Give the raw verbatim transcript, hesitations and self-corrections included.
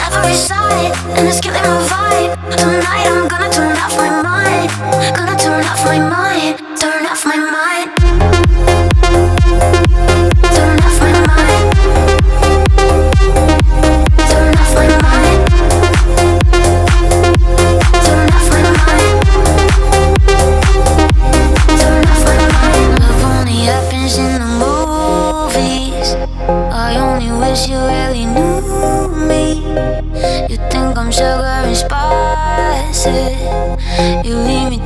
every side, and it's killing my vibe. Tonight I'm gonna turn off my mind. Gonna turn off my mind. Turn off my mind. Turn off my mind. Turn off my mind. Turn off my mind. Turn off my mind. Love only happens in the movies. I only wish you really knew me. You think I'm sugar and spicy. You leave me